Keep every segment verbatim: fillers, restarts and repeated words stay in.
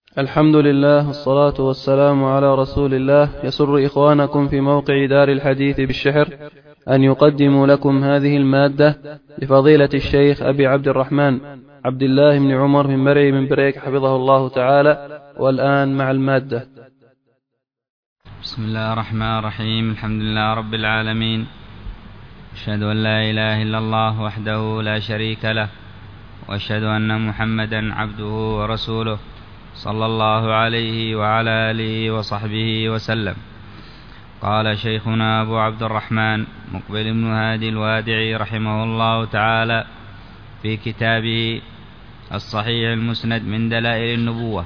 الحمد لله والصلاة والسلام على رسول الله. يسر إخوانكم في موقع دار الحديث بالشحر أن يقدموا لكم هذه المادة لفضيلة الشيخ أبي عبد الرحمن عبد الله بن عمر بن مرعي بن بريك حفظه الله تعالى. والآن مع المادة. بسم الله الرحمن الرحيم. الحمد لله رب العالمين، أشهد أن لا إله إلا الله وحده لا شريك له، وأشهد أن محمدا عبده ورسوله صلى الله عليه وعلى آله وصحبه وسلم. قال شيخنا أبو عبد الرحمن مقبل بن هادي الوادعي رحمه الله تعالى في كتابه الصحيح المسند من دلائل النبوة،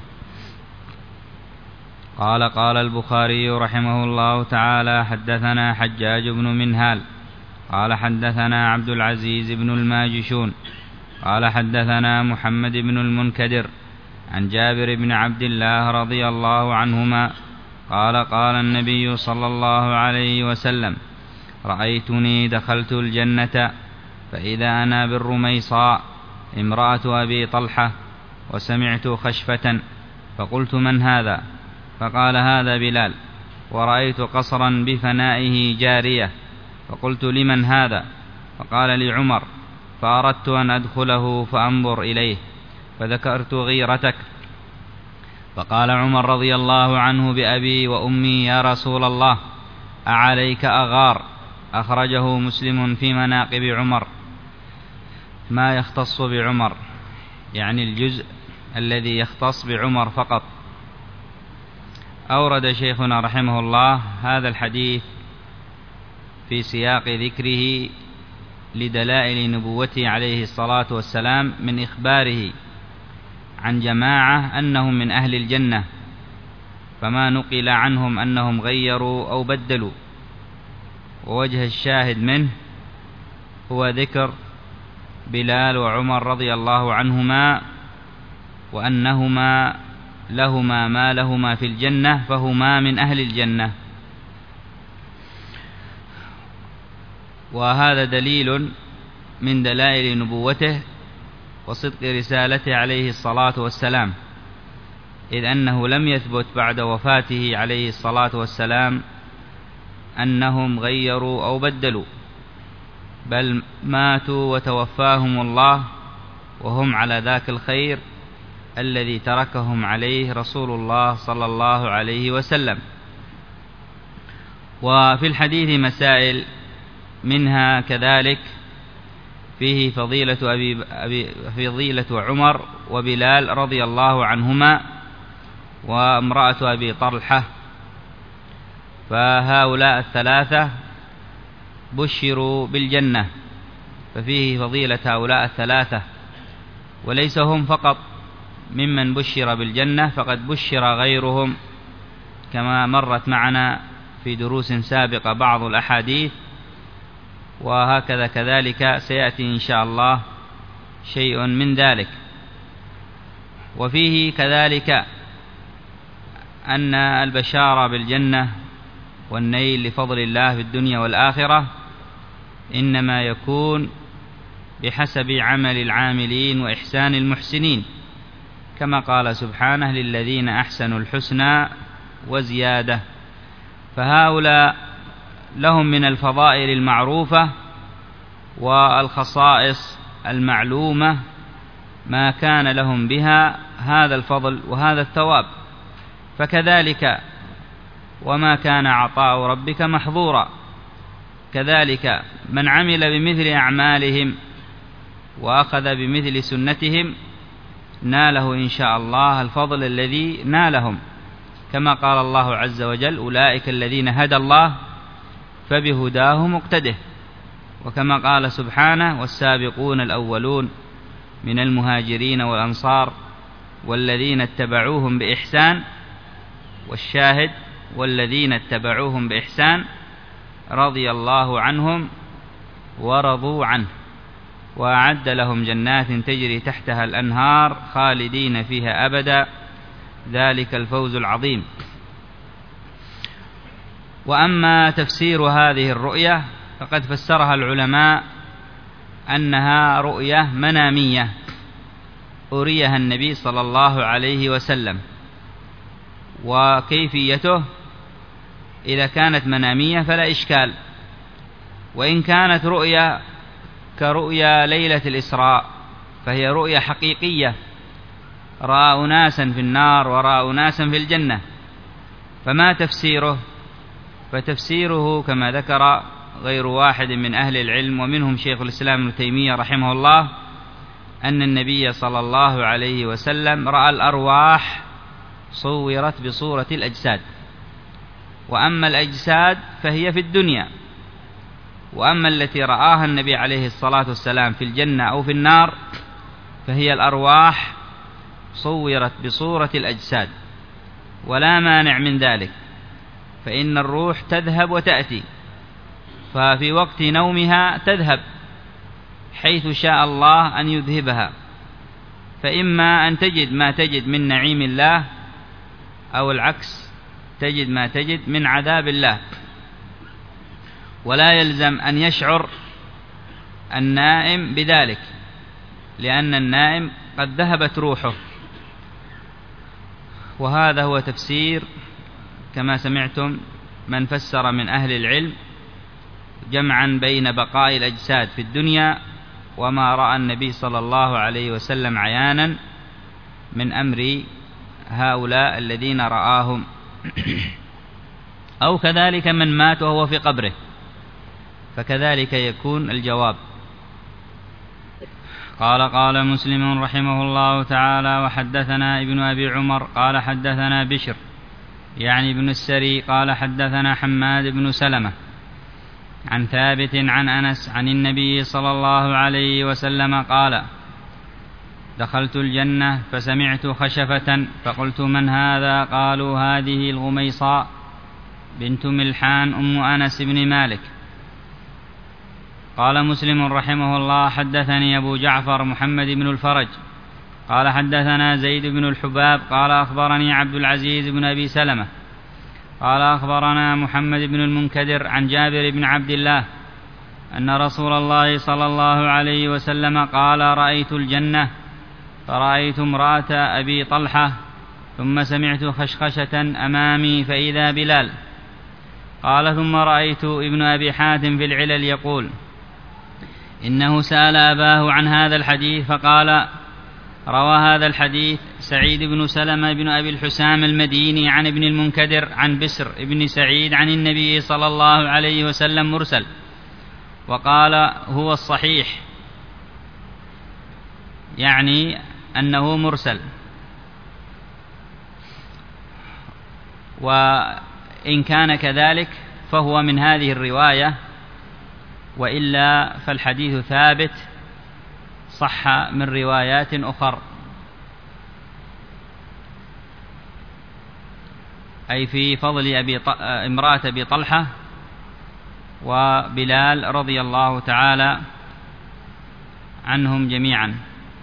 قال قال البخاري رحمه الله تعالى: حدثنا حجاج بن منهال قال حدثنا عبد العزيز بن الماجشون قال حدثنا محمد بن المنكدر عن جابر بن عبد الله رضي الله عنهما قال قال النبي صلى الله عليه وسلم: رأيتني دخلت الجنة فإذا أنا بالرميصاء امرأة أبي طلحة، وسمعت خشفة فقلت: من هذا؟ فقال: هذا بلال. ورأيت قصرا بفنائه جارية فقلت: لمن هذا؟ فقال: لعمر. فأردت أن أدخله فأنظر إليه فذكرت غيرتك، فقال عمر رضي الله عنه: بأبي وأمي يا رسول الله، أعليك أغار. أخرجه مسلم في مناقب عمر. ما يختص بعمر، يعني الجزء الذي يختص بعمر فقط. أورد شيخنا رحمه الله هذا الحديث في سياق ذكره لدلائل نبوته عليه الصلاة والسلام من إخباره عن جماعة أنهم من أهل الجنة، فما نقل عنهم أنهم غيروا أو بدلوا. ووجه الشاهد منه هو ذكر بلال وعمر رضي الله عنهما، وأنهما لهما ما لهما في الجنة، فهما من أهل الجنة. وهذا دليل من دلائل نبوته وصدق رسالته عليه الصلاة والسلام، إذ أنه لم يثبت بعد وفاته عليه الصلاة والسلام أنهم غيروا أو بدلوا، بل ماتوا وتوفاهم الله وهم على ذاك الخير الذي تركهم عليه رسول الله صلى الله عليه وسلم. وفي الحديث مسائل، منها كذلك فيه فضيلة, أبي أبي فضيلة عمر وبلال رضي الله عنهما وامرأة أبي طلحة، فهؤلاء الثلاثة بشروا بالجنة، ففيه فضيلة هؤلاء الثلاثة، وليس هم فقط ممن بشر بالجنة، فقد بشر غيرهم كما مرت معنا في دروس سابقة بعض الأحاديث، وهكذا كذلك سيأتي إن شاء الله شيء من ذلك. وفيه كذلك أن البشارة بالجنة والنيل لفضل الله في الدنيا والآخرة إنما يكون بحسب عمل العاملين وإحسان المحسنين، كما قال سبحانه: للذين أحسنوا الحسنى وزيادة. فهؤلاء لهم من الفضائل المعروفة والخصائص المعلومة ما كان لهم بها هذا الفضل وهذا الثواب، فكذلك وما كان عطاء ربك محظورا، كذلك من عمل بمثل أعمالهم وأخذ بمثل سنتهم ناله إن شاء الله الفضل الذي نالهم، كما قال الله عز وجل: أولئك الذين هدى الله فبهداه مقتده. وكما قال سبحانه: والسابقون الأولون من المهاجرين والأنصار والذين اتبعوهم بإحسان، والشاهد: والذين اتبعوهم بإحسان رضي الله عنهم ورضوا عنه، وأعد لهم جنات تجري تحتها الأنهار خالدين فيها أبدا، ذلك الفوز العظيم. وأما تفسير هذه الرؤية فقد فسرها العلماء أنها رؤية منامية أريها النبي صلى الله عليه وسلم، وكيفيته إذا كانت منامية فلا إشكال، وإن كانت رؤيا كرؤيا ليلة الإسراء فهي رؤيا حقيقية، رأى أناسا في النار ورأى أناسا في الجنة، فما تفسيره؟ فتفسيره كما ذكر غير واحد من أهل العلم ومنهم شيخ الإسلام ابن تيمية رحمه الله أن النبي صلى الله عليه وسلم رأى الأرواح صورت بصورة الأجساد، وأما الأجساد فهي في الدنيا، وأما التي رآها النبي عليه الصلاة والسلام في الجنة أو في النار فهي الأرواح صورت بصورة الأجساد، ولا مانع من ذلك، فإن الروح تذهب وتأتي، ففي وقت نومها تذهب حيث شاء الله أن يذهبها، فإما أن تجد ما تجد من نعيم الله أو العكس تجد ما تجد من عذاب الله، ولا يلزم أن يشعر النائم بذلك، لأن النائم قد ذهبت روحه. وهذا هو تفسير كما سمعتم من فسر من أهل العلم جمعا بين بقاء الأجساد في الدنيا وما رأى النبي صلى الله عليه وسلم عيانا من أمر هؤلاء الذين رآهم، أو كذلك من مات وهو في قبره، فكذلك يكون الجواب. قال قال مسلم رحمه الله تعالى: وحدثنا ابن أبي عمر قال حدثنا بشر يعني ابن السري قال حدثنا حماد بن سلمة عن ثابت عن أنس عن النبي صلى الله عليه وسلم قال: دخلت الجنة فسمعت خشفة فقلت: من هذا؟ قالوا: هذه الغميصاء بنت ملحان أم أنس بن مالك. قال مسلم رحمه الله: حدثني أبو جعفر محمد بن الفرج قال حدثنا زيد بن الحباب قال أخبرني عبد العزيز بن أبي سلمة قال أخبرنا محمد بن المنكدر عن جابر بن عبد الله أن رسول الله صلى الله عليه وسلم قال: رأيت الجنة فرأيت امرأة أبي طلحة ثم سمعت خشخشة أمامي فإذا بلال. قال: ثم رأيت ابن أبي حاتم في العلل يقول إنه سأل أباه عن هذا الحديث فقال: روى هذا الحديث سعيد بن سلمة بن أبي الحسام المديني عن ابن المنكدر عن بسر ابن سعيد عن النبي صلى الله عليه وسلم مرسل، وقال: هو الصحيح، يعني أنه مرسل. وإن كان كذلك فهو من هذه الرواية، وإلا فالحديث ثابت صح من روايات أخر، أي في فضل أبي ط... امرأة أبي طلحة وبلال رضي الله تعالى عنهم جميعا.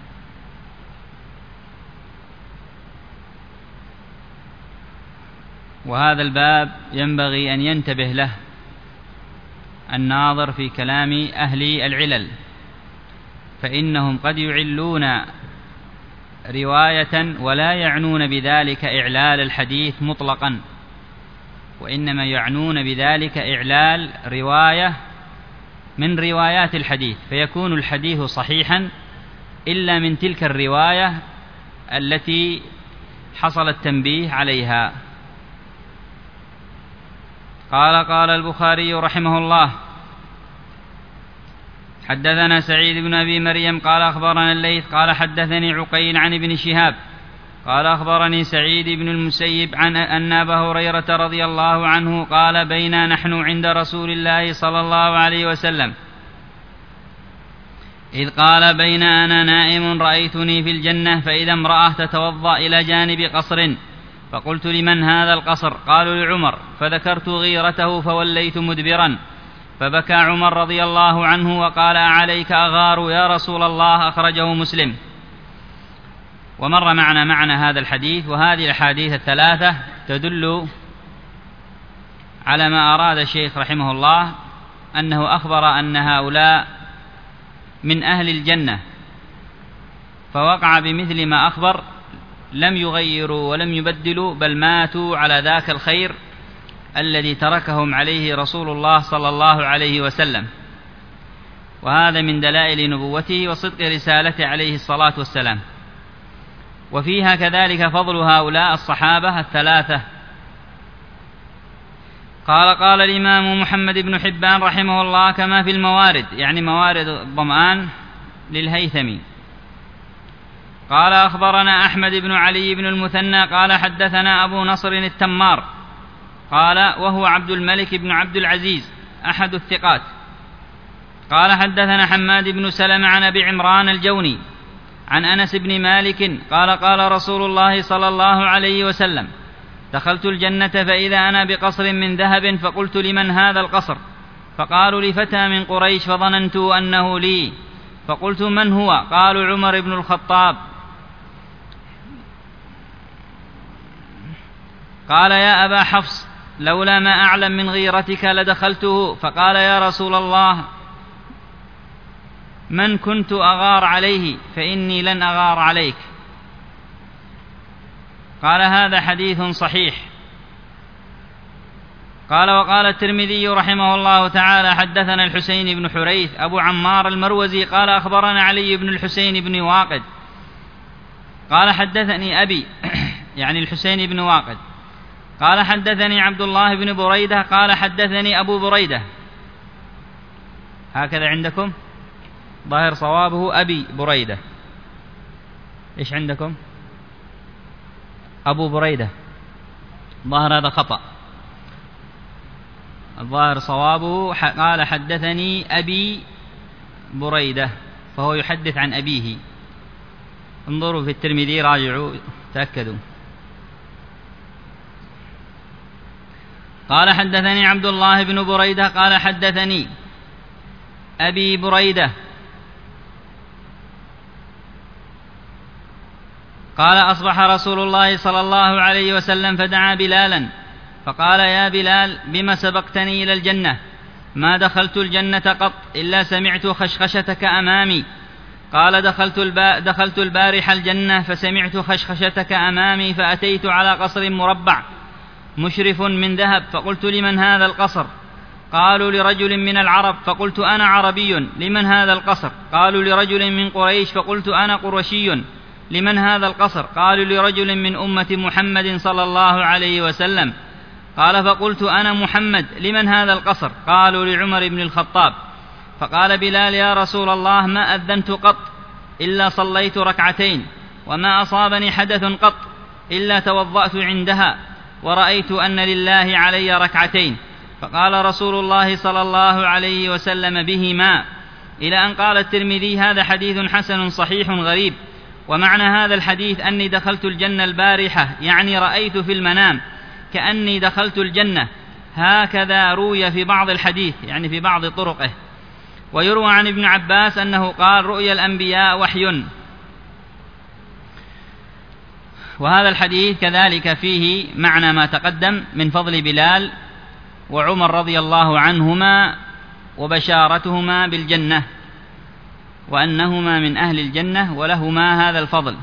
وهذا الباب ينبغي أن ينتبه له الناظر في كلام أهل العلل، فإنهم قد يعلون رواية ولا يعنون بذلك إعلال الحديث مطلقا، وإنما يعنون بذلك إعلال رواية من روايات الحديث، فيكون الحديث صحيحا إلا من تلك الرواية التي حصل التنبيه عليها. قال قال البخاري رحمه الله: حدثنا سعيد بن أبي مريم قال أخبرنا الليث قال حدثني عقيل عن ابن شهاب قال أخبرني سعيد بن المسيب عن أن أبا هريرة رضي الله عنه قال: بينا نحن عند رسول الله صلى الله عليه وسلم إذ قال: بين أنا نائم رأيتني في الجنة فإذا امرأة تتوضأ إلى جانب قصر، فقلت: لمن هذا القصر؟ قالوا: لعمر، فذكرت غيرته فوليت مدبرا، فبكى عمر رضي الله عنه وقال: أعليك أغار يا رسول الله؟ أخرجه مسلم. ومر معنا معنى هذا الحديث، وهذه الأحاديث الثلاثة تدل على ما أراد الشيخ رحمه الله، أنه أخبر أن هؤلاء من أهل الجنة، فوقع بمثل ما أخبر لم يغيروا ولم يبدلوا، بل ماتوا على ذاك الخير الذي تركهم عليه رسول الله صلى الله عليه وسلم. وهذا من دلائل نبوته وصدق رسالته عليه الصلاة والسلام. وفيها كذلك فضل هؤلاء الصحابة الثلاثة. قال قال الإمام محمد بن حبان رحمه الله كما في الموارد، يعني موارد الظمآن للهيثمي. قال أخبرنا أحمد بن علي بن المثنى قال حدثنا أبو نصر التمار قال وهو عبد الملك بن عبد العزيز أحد الثقات قال حدثنا حماد بن سلمة عن أبي عمران الجوني عن أنس بن مالك قال قال رسول الله صلى الله عليه وسلم دخلت الجنة فإذا أنا بقصر من ذهب، فقلت لمن هذا القصر؟ فقالوا لفتى من قريش، فظننت أنه لي، فقلت من هو؟ قالوا عمر بن الخطاب. قال يا أبا حفص لولا ما أعلم من غيرتك لدخلته. فقال يا رسول الله من كنت أغار عليه فإني لن أغار عليك. قال هذا حديث صحيح. قال وقال الترمذي رحمه الله تعالى حدثنا الحسين بن حريث أبو عمار المروزي قال أخبرنا علي بن الحسين بن واقد قال حدثني أبي يعني الحسين بن واقد قال حدثني عبد الله بن بريدة قال حدثني أبو بريدة. هكذا عندكم ظاهر صوابه أبي بريدة. إيش عندكم؟ أبو بريدة. ظاهر هذا خطأ، الظاهر صوابه قال حدثني أبي بريدة، فهو يحدث عن أبيه. انظروا في الترمذي راجعوا تأكدوا. قال حدثني عبد الله بن بريدة قال حدثني أبي بريدة قال أصبح رسول الله صلى الله عليه وسلم فدعا بلالا فقال يا بلال بما سبقتني إلى الجنة؟ ما دخلت الجنة قط إلا سمعت خشخشتك أمامي. قال دخلت, البا دخلت البارح الجنة فسمعت خشخشتك أمامي، فأتيت على قصر مربع مشرف من ذهب، فقلت لمن هذا القصر؟ قالوا لرجل من العرب، فقلت أنا عربي. لمن هذا القصر؟ قالوا لرجل من قريش، فقلت أنا قرشي. لمن هذا القصر؟ قالوا لرجل من أمة محمد صلى الله عليه وسلم. قال فقلت أنا محمد. لمن هذا القصر؟ قالوا لعمر بن الخطاب. فقال بلال يا رسول الله ما أذنت قط إلا صليت ركعتين، وما أصابني حدث قط إلا توضأت عندها، ورأيت أن لله علي ركعتين. فقال رسول الله صلى الله عليه وسلم بهما، إلى أن قال الترمذي هذا حديث حسن صحيح غريب. ومعنى هذا الحديث أني دخلت الجنة البارحة، يعني رأيت في المنام كأني دخلت الجنة. هكذا روي في بعض الحديث، يعني في بعض طرقه. ويروى عن ابن عباس أنه قال رؤيا الأنبياء وحي. وهذا الحديث كذلك فيه معنى ما تقدم من فضل بلال وعمر رضي الله عنهما وبشارتهما بالجنة، وأنهما من أهل الجنة ولهما هذا الفضل.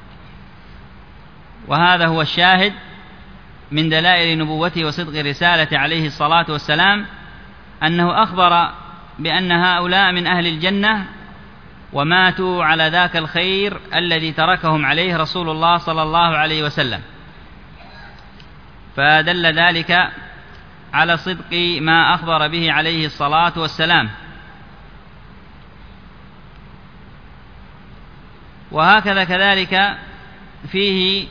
وهذا هو الشاهد من دلائل نبوته وصدق رسالته عليه الصلاة والسلام، أنه أخبر بأن هؤلاء من أهل الجنة وماتوا على ذاك الخير الذي تركهم عليه رسول الله صلى الله عليه وسلم. فدل ذلك على صدق ما أخبر به عليه الصلاة والسلام. وهكذا كذلك فيه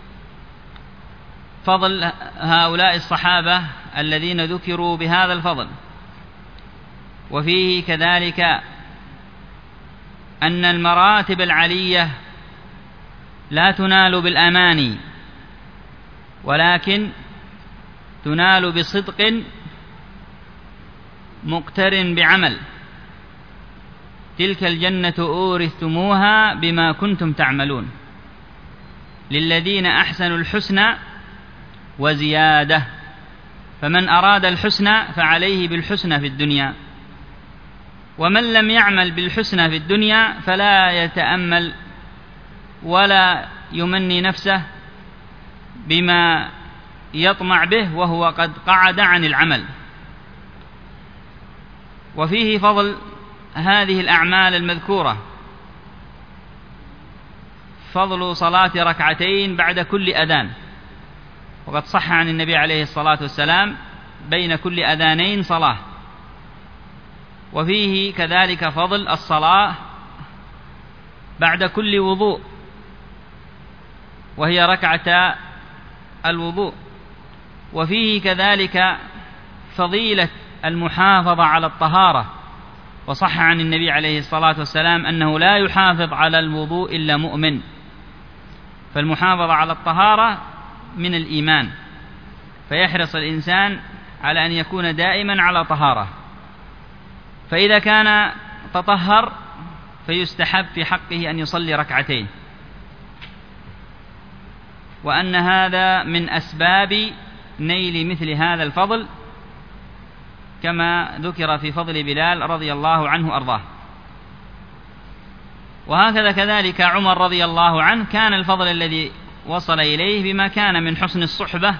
فضل هؤلاء الصحابة الذين ذكروا بهذا الفضل. وفيه كذلك أن المراتب العلية لا تنال بالأماني، ولكن تنال بصدق مقترن بعمل. تلك الجنة أورثتموها بما كنتم تعملون، للذين أحسنوا الحسنى وزيادة. فمن أراد الحسنى فعليه بالحسنى في الدنيا، ومن لم يعمل بالحسنى في الدنيا فلا يتأمل ولا يمني نفسه بما يطمع به وهو قد قعد عن العمل. وفيه فضل هذه الأعمال المذكورة، فضل صلاة ركعتين بعد كل أذان، وقد صح عن النبي عليه الصلاة والسلام بين كل أذانين صلاة. وفيه كذلك فضل الصلاة بعد كل وضوء، وهي ركعتا الوضوء. وفيه كذلك فضيلة المحافظة على الطهارة، وصح عن النبي عليه الصلاة والسلام أنه لا يحافظ على الوضوء إلا مؤمن، فالمحافظة على الطهارة من الإيمان، فيحرص الإنسان على أن يكون دائما على طهارة. فإذا كان تطهر فيستحب في حقه أن يصلي ركعتين، وأن هذا من أسباب نيل مثل هذا الفضل، كما ذكر في فضل بلال رضي الله عنه أرضاه. وهكذا كذلك عمر رضي الله عنه كان الفضل الذي وصل إليه بما كان من حسن الصحبة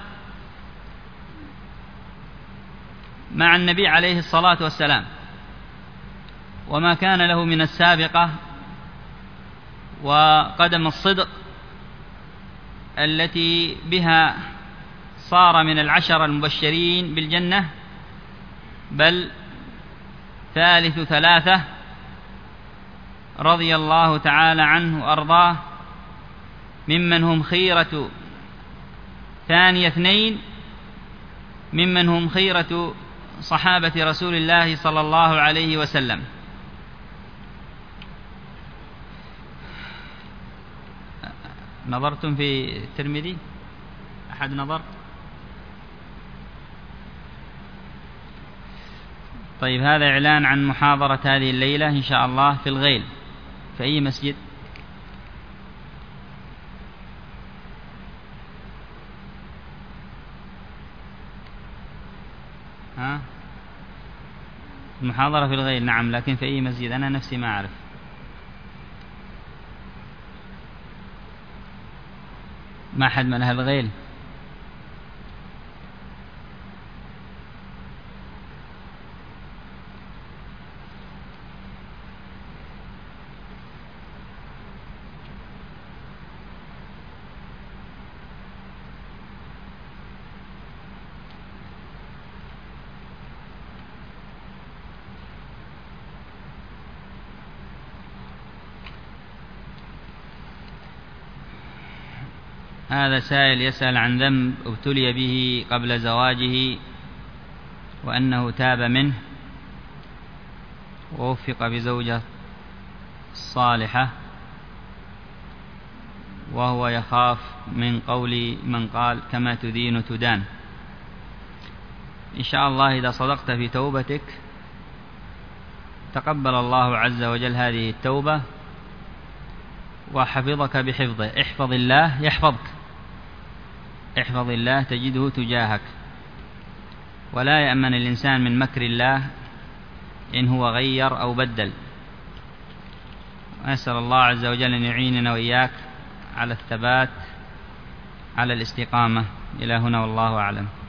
مع النبي عليه الصلاة والسلام، وما كان له من السابقة وقدم الصدق التي بها صار من العشر المبشرين بالجنة، بل ثالث ثلاثة رضي الله تعالى عنه وأرضاه، ممن هم خيرة ثاني اثنين، ممن هم خيرة صحابة رسول الله صلى الله عليه وسلم. نظرتم في الترمذي؟ أحد نظر؟ طيب، هذا إعلان عن محاضرة هذه الليلة إن شاء الله في الغيل، في أي مسجد؟ ها؟ المحاضرة في الغيل، نعم، لكن في أي مسجد أنا نفسي ما أعرف. ما أحد من أهل الغيل؟ هذا سائل يسأل عن ذنب ابتلي به قبل زواجه، وأنه تاب منه ووفق بزوجة صالحة، وهو يخاف من قول من قال كما تدين تدان. إن شاء الله إذا صدقت في توبتك تقبل الله عز وجل هذه التوبة وحفظك بحفظه. احفظ الله يحفظك، احفظ الله تجده تجاهك، ولا يأمن الإنسان من مكر الله إن هو غير أو بدل. أسأل الله عز وجل أن يعيننا وإياك على الثبات على الاستقامة. إلى هنا والله أعلم.